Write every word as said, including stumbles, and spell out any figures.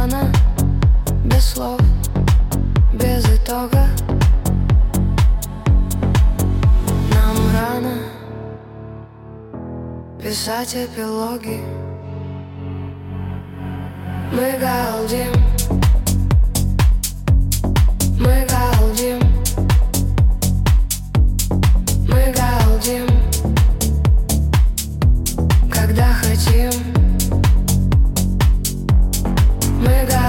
рано, без слов, без итога. Нам рано писать эпилоги. Мы галдим, мы галдим, мы галдим, когда хотим. Мы галдим.